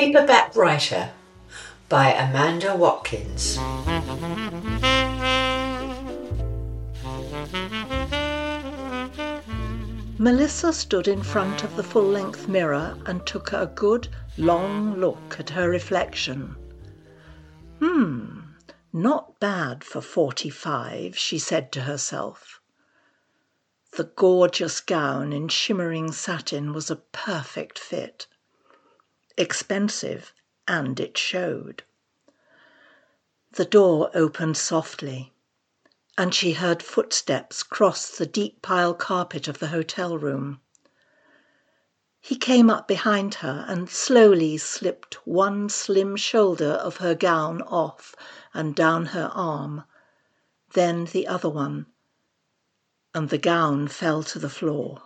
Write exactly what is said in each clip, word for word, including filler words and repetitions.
Paperback Writer by Amanda Watkins. Melissa stood in front of the full-length mirror and took a good, long look at her reflection. Hmm, not bad for forty-five, she said to herself. The gorgeous gown in shimmering satin was a perfect fit. Expensive, and it showed. The door opened softly, and she heard footsteps cross the deep pile carpet of the hotel room. He came up behind her and slowly slipped one slim shoulder of her gown off and down her arm, then the other one, and the gown fell to the floor.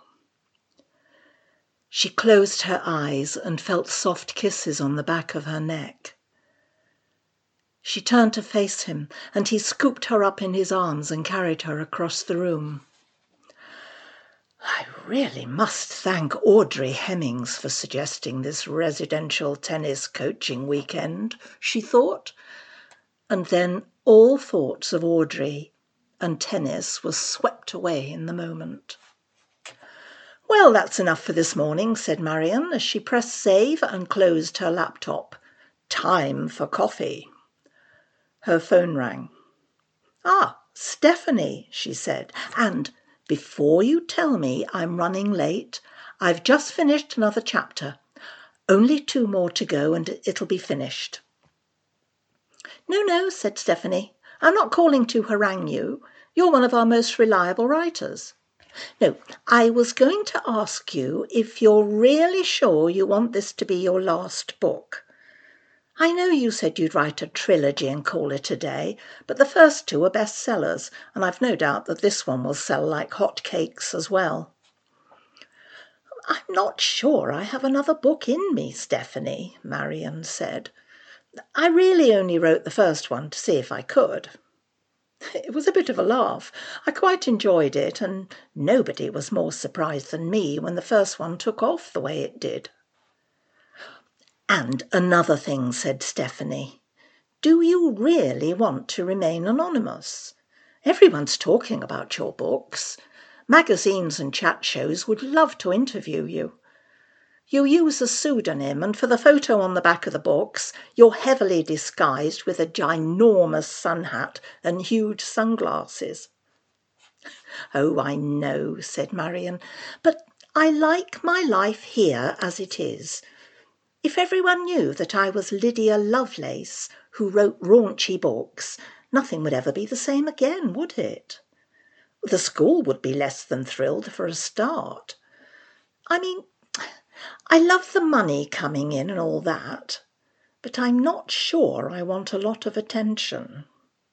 She closed her eyes and felt soft kisses on the back of her neck. She turned to face him, and he scooped her up in his arms and carried her across the room. I really must thank Audrey Hemmings for suggesting this residential tennis coaching weekend, she thought. And then all thoughts of Audrey and tennis was swept away in the moment. Well, that's enough for this morning, said Marion as she pressed save and closed her laptop. Time for coffee. Her phone rang. Ah, Stephanie, she said, and before you tell me I'm running late, I've just finished another chapter. Only two more to go and it'll be finished. No, no, said Stephanie. I'm not calling to harangue you. You're one of our most reliable writers. No, I was going to ask you if you're really sure you want this to be your last book. I know you said you'd write a trilogy and call it a day, but the first two are bestsellers, and I've no doubt that this one will sell like hotcakes as well. I'm not sure I have another book in me, Stephanie, Marion said. I really only wrote the first one to see if I could. It was a bit of a laugh. I quite enjoyed it, and nobody was more surprised than me when the first one took off the way it did. And another thing, said Stephanie. Do you really want to remain anonymous? Everyone's talking about your books. Magazines and chat shows would love to interview you. You use a pseudonym, and for the photo on the back of the books, you're heavily disguised with a ginormous sun hat and huge sunglasses. Oh, I know, said Marion, but I like my life here as it is. If everyone knew that I was Lydia Lovelace, who wrote raunchy books, nothing would ever be the same again, would it? The school would be less than thrilled for a start. I mean, I love the money coming in and all that, but I'm not sure I want a lot of attention.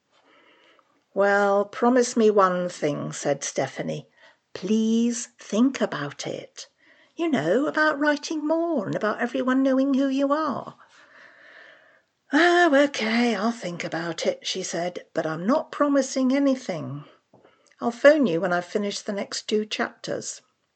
Well, promise me one thing, said Stephanie. Please think about it. You know, about writing more and about everyone knowing who you are. Oh, okay, I'll think about it, she said, but I'm not promising anything. I'll phone you when I've finished the next two chapters.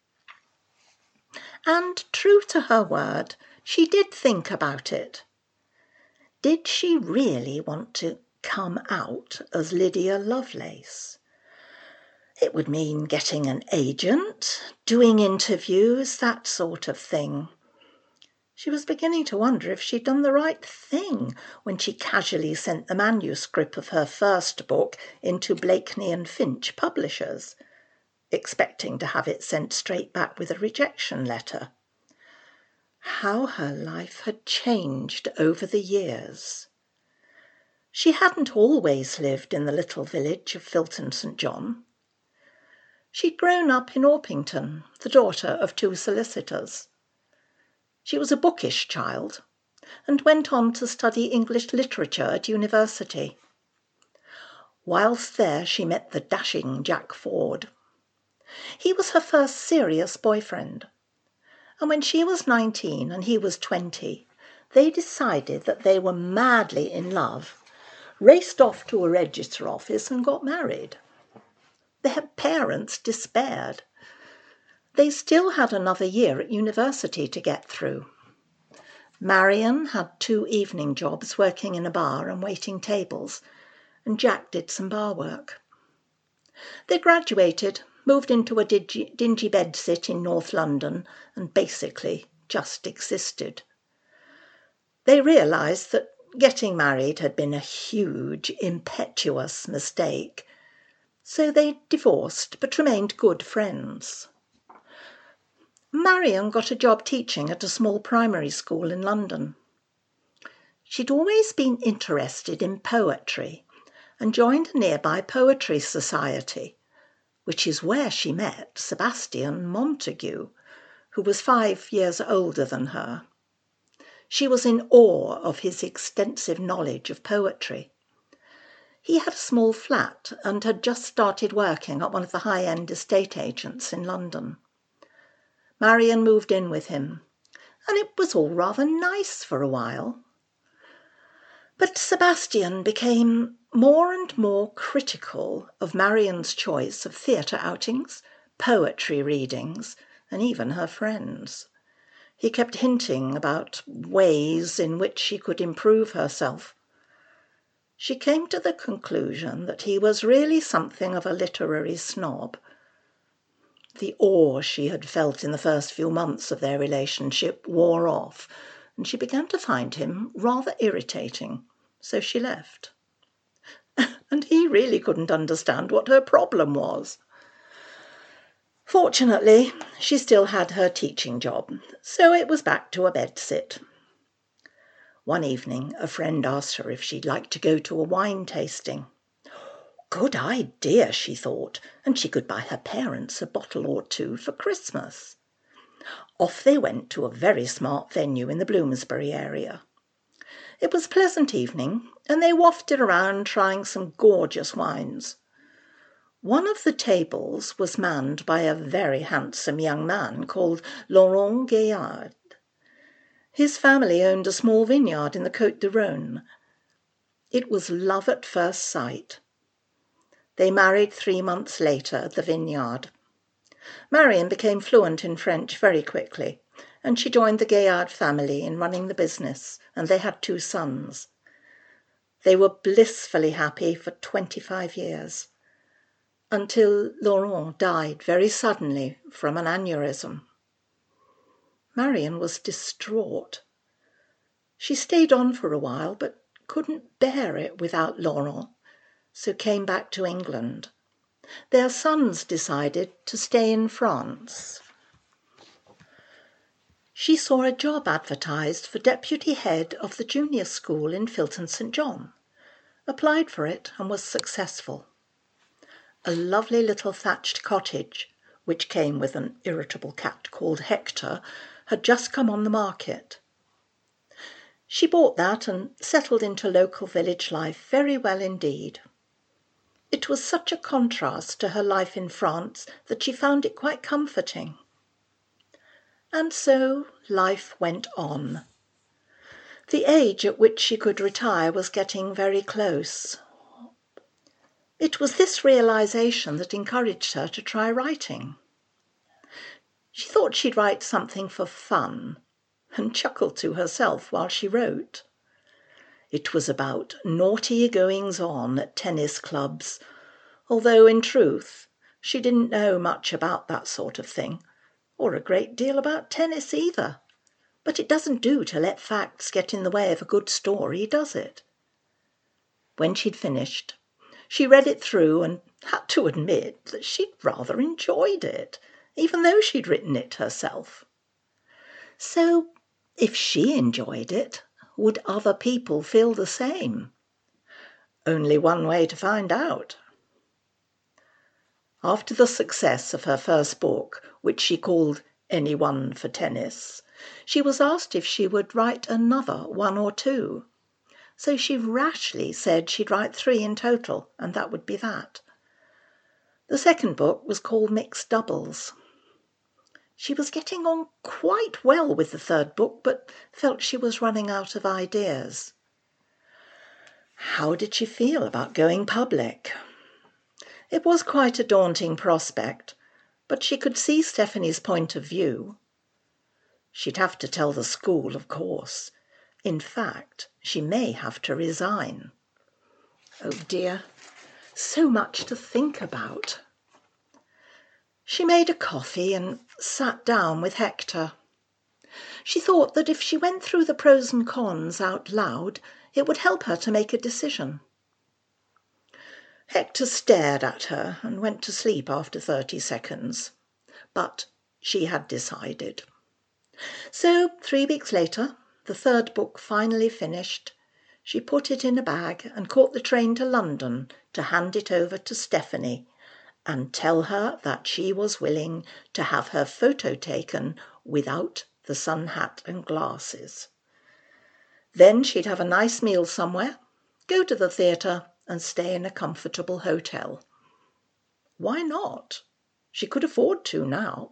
And true to her word, she did think about it. Did she really want to come out as Lydia Lovelace? It would mean getting an agent, doing interviews, that sort of thing. She was beginning to wonder if she'd done the right thing when she casually sent the manuscript of her first book into Blakeney and Finch publishers, expecting to have it sent straight back with a rejection letter. How her life had changed over the years. She hadn't always lived in the little village of Filton St John. She'd grown up in Orpington, the daughter of two solicitors. She was a bookish child and went on to study English literature at university. Whilst there, she met the dashing Jack Ford. He was her first serious boyfriend, and when she was nineteen and he was twenty, they decided that they were madly in love, raced off to a register office and got married. Their parents despaired. They still had another year at university to get through. Marion had two evening jobs working in a bar and waiting tables, and Jack did some bar work. They graduated, moved into a dingy, dingy bedsit in North London, and basically just existed. They realised that getting married had been a huge, impetuous mistake, so they divorced but remained good friends. Marion got a job teaching at a small primary school in London. She'd always been interested in poetry and joined a nearby poetry society, which is where she met Sebastian Montague, who was five years older than her. She was in awe of his extensive knowledge of poetry. He had a small flat and had just started working at one of the high-end estate agents in London. Marion moved in with him, and it was all rather nice for a while. But Sebastian became more and more critical of Marion's choice of theatre outings, poetry readings, and even her friends. He kept hinting about ways in which she could improve herself. She came to the conclusion that he was really something of a literary snob. The awe she had felt in the first few months of their relationship wore off, and she began to find him rather irritating, so she left. And he really couldn't understand what her problem was. Fortunately, she still had her teaching job, so it was back to a bedsit. One evening, a friend asked her if she'd like to go to a wine tasting. Good idea, she thought, and she could buy her parents a bottle or two for Christmas. Off they went to a very smart venue in the Bloomsbury area. It was a pleasant evening, and they wafted around trying some gorgeous wines. One of the tables was manned by a very handsome young man called Laurent Gaillard. His family owned a small vineyard in the Côte du Rhône. It was love at first sight. They married three months later at the vineyard. Marion became fluent in French very quickly, and she joined the Gaillard family in running the business, and they had two sons. They were blissfully happy for twenty-five years, until Laurent died very suddenly from an aneurysm. Marion was distraught. She stayed on for a while, but couldn't bear it without Laurent, so came back to England. Their sons decided to stay in France. She saw a job advertised for deputy head of the junior school in Filton Saint John, applied for it and was successful. A lovely little thatched cottage, which came with an irritable cat called Hector, had just come on the market. She bought that and settled into local village life very well indeed. It was such a contrast to her life in France that she found it quite comforting. And so life went on. The age at which she could retire was getting very close. It was this realization that encouraged her to try writing. She thought she'd write something for fun, and chuckled to herself while she wrote. It was about naughty goings-on at tennis clubs, although in truth she didn't know much about that sort of thing, or a great deal about tennis either. But it doesn't do to let facts get in the way of a good story, does it? When she'd finished, she read it through and had to admit that she'd rather enjoyed it, even though she'd written it herself. So, if she enjoyed it, would other people feel the same? Only one way to find out. After the success of her first book, which she called Anyone for Tennis, she was asked if she would write another one or two. So she rashly said she'd write three in total, and that would be that. The second book was called Mixed Doubles. She was getting on quite well with the third book, but felt she was running out of ideas. How did she feel about going public? It was quite a daunting prospect, but she could see Stephanie's point of view. She'd have to tell the school, of course. In fact, she may have to resign. Oh dear, so much to think about. She made a coffee and sat down with Hector. She thought that if she went through the pros and cons out loud, it would help her to make a decision. Hector stared at her and went to sleep after thirty seconds. But she had decided. So, three weeks later, the third book finally finished, she put it in a bag and caught the train to London to hand it over to Stephanie and tell her that she was willing to have her photo taken without the sun hat and glasses. Then she'd have a nice meal somewhere, go to the theatre and stay in a comfortable hotel. Why not? She could afford to now.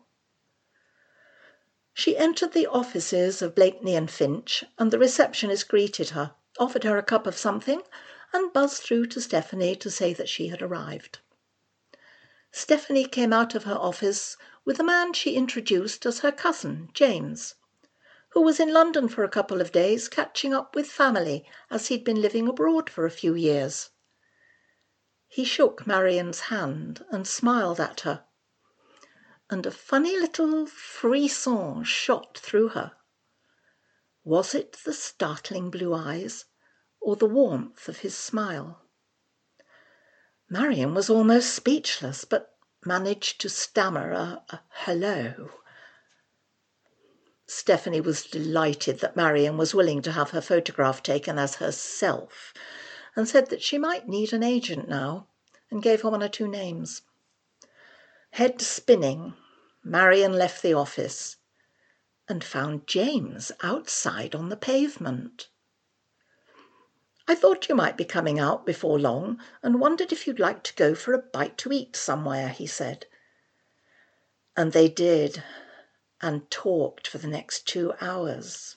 She entered the offices of Blakeney and Finch, and the receptionist greeted her, offered her a cup of something, and buzzed through to Stephanie to say that she had arrived. Stephanie came out of her office with a man she introduced as her cousin, James, who was in London for a couple of days catching up with family as he'd been living abroad for a few years. He shook Marian's hand and smiled at her, and a funny little frisson shot through her. Was it the startling blue eyes or the warmth of his smile? Marian was almost speechless, but managed to stammer a, a hello. Stephanie was delighted that Marian was willing to have her photograph taken as herself, and said that she might need an agent now, and gave her one or two names. Head spinning, Marian left the office and found James outside on the pavement. "I thought you might be coming out before long and wondered if you'd like to go for a bite to eat somewhere," he said. And they did, and talked for the next two hours.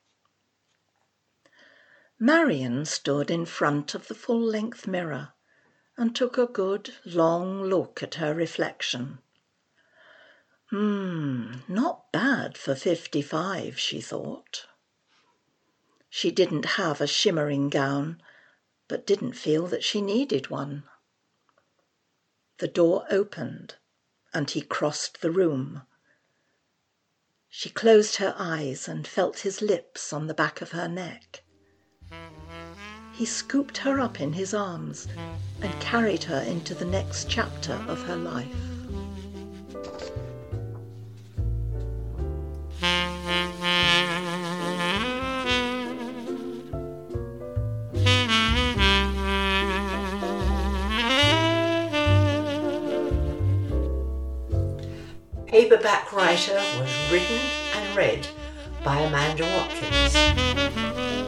Marian stood in front of the full-length mirror and took a good, long look at her reflection. Hmm, not bad for fifty-five, she thought. She didn't have a shimmering gown, but didn't feel that she needed one. The door opened, and he crossed the room. She closed her eyes and felt his lips on the back of her neck. He scooped her up in his arms and carried her into the next chapter of her life. Paperback Writer was written and read by Amanda Watkins.